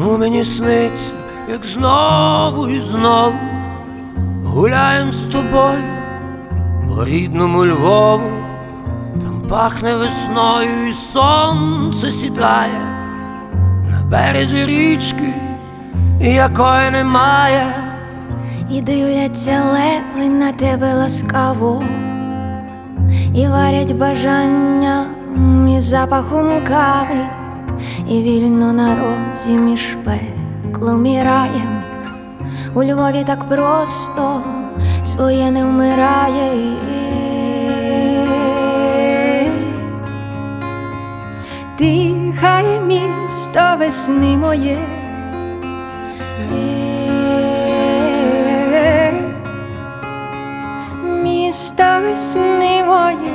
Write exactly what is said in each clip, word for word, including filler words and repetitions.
Чому мені сниться, як знову і знову гуляєм з тобою по рідному Львову? Там пахне весною і сонце сідає на березі річки, якої немає. І дивляться леви на тебе ласкаво, і варять бажання із запахом кави, і вільно на розі між пеклом і раєм. У Львові так просто своє не вмирає. Дихає місто весни моє, місто весни моє.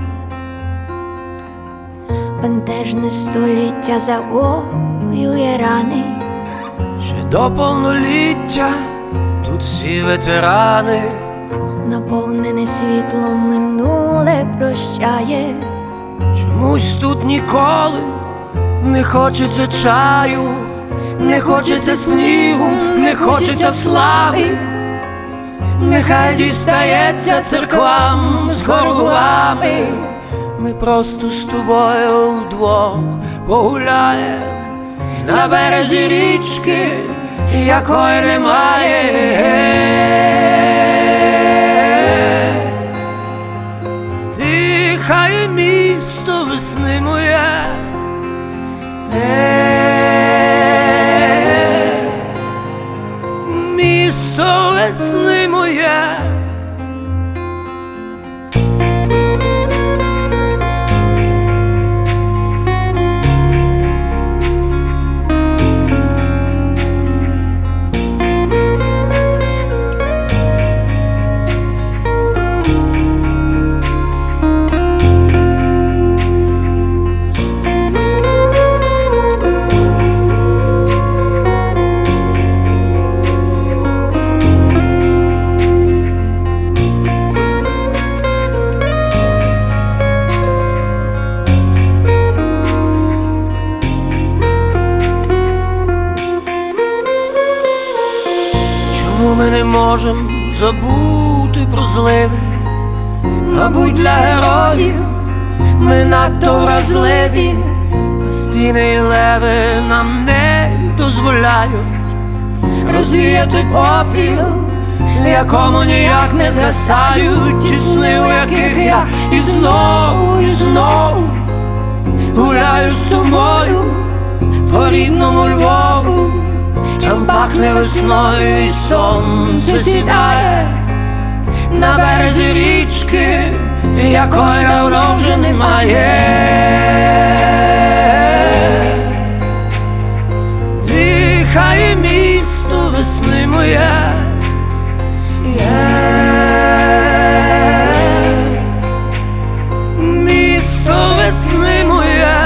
Бентежне століття завоює рани. Ще до повноліття тут всі ветерани. Наповнене світлом минуле прощає. Чомусь тут ніколи не хочеться чаю, не хочеться снігу, не хочеться слави. Нехай дістається церквам з хорувами. Ми просто з тобою вдвох погуляєм на березі річки, якої немає. Дихає місто весни моє, місто весни моє. Чому ми не можем забути про зливи? Мабуть, для героїв ми надто вразливі. Стіни і леви нам не дозволяють розвіяти попіл, якому ніяк не згасають ті сни, у яких я і знову, і знову гуляю з тобою по рідному Львову. Там пахне весною і сонце сідає на березі річки, якої давно вже немає. Дихає місто весни моє, місто весни моє.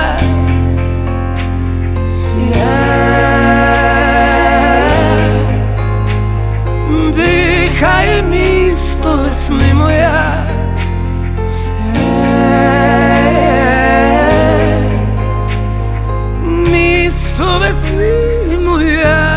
Дихає місто весни моя, місто весни моя.